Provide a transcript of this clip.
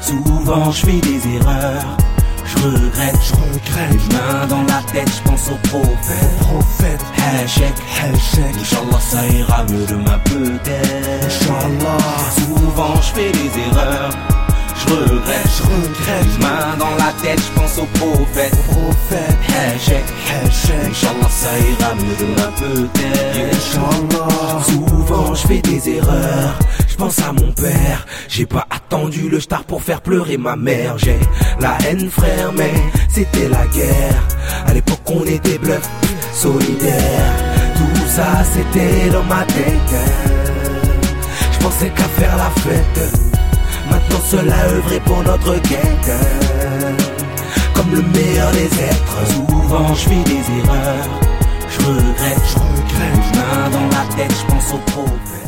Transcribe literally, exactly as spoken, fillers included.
Souvent je fais des erreurs, je regrette, je regrette. Les mains dans la tête, je pense au prophète. Prophète, Hachek, Hachek. Inch'Allah ça ira mieux demain peut-être. Inch'Allah. Souvent je fais des erreurs, je regrette, je regrette. Les mains dans la tête, je pense au prophète. Prophète, Hachek, Hachek. Inch'Allah ça ira mieux demain peut-être. Inch'Allah. Souvent je fais des erreurs, je pense à mon père. J'ai pas attendu le star pour faire pleurer ma mère. J'ai la haine frère mais c'était la guerre. À l'époque on était bluff, solidaire. Tout ça c'était dans ma tête. Je pensais qu'à faire la fête. Maintenant seul à œuvrer pour notre quête. Comme le meilleur des êtres. Souvent je fais des erreurs, je regrette, je regrette. Les mains dans la tête, je pense au prophète.